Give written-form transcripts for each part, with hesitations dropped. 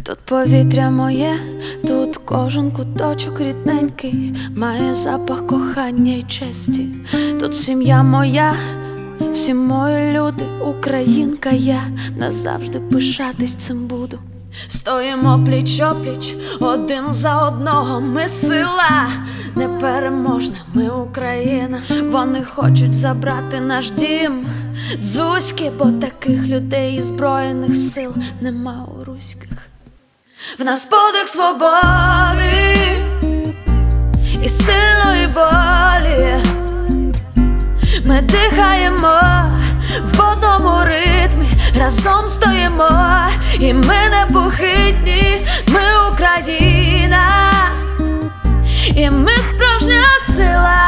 Тут повітря моє, тут кожен куточок рідненький має запах кохання й честі. Тут сім'я моя, всі мої люди, українка я, назавжди пишатись цим буду. Стоїмо пліч-о-пліч, один за одного, ми сила непереможна, ми Україна. Вони хочуть забрати наш дім, дзузьки, бо таких людей і збройних сил нема у руських. В нас подих свободи і сильної волі. Ми дихаємо в одному ритмі, разом стоїмо, і ми непохитні, ми Україна, і ми справжня сила.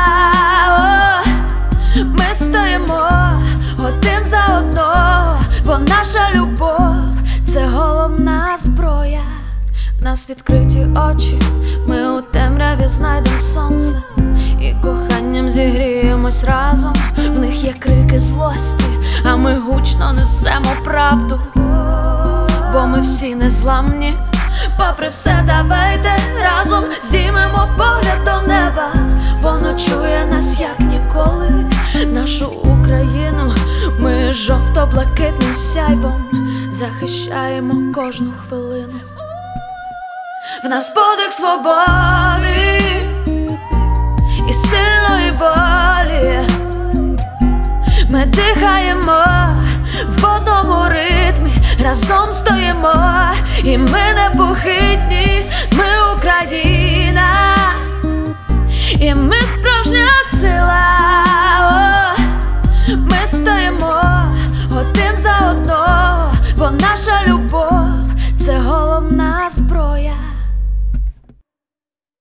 Ми стоїмо один за одного, бо наша любов – це головна зброя. В нас відкриті очі, ми у темряві знайдемо сонце, і коханням зігріємось разом. В них є крики злості, а ми гучно несемо правду, бо ми всі незламні. Попри все, давайте разом здіймемо погляд до неба. Воно чує нас як ніколи, нашу Україну ми жовто-блакитним сяйвом захищаємо кожну хвилину. В нас подих свободи і сильної волі. Ми дихаємо в одному ритмі, разом стоїмо, і ми непохитні, ми Україна, і ми справжня сила. Ми стоїмо один за одного, бо наша любов